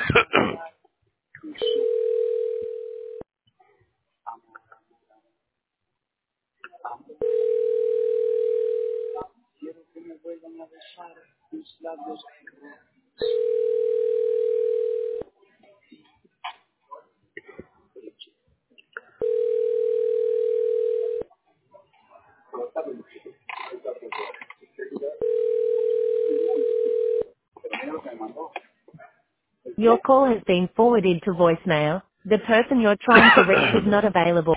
Your call has been forwarded to voicemail. The person you're trying to reach is not available.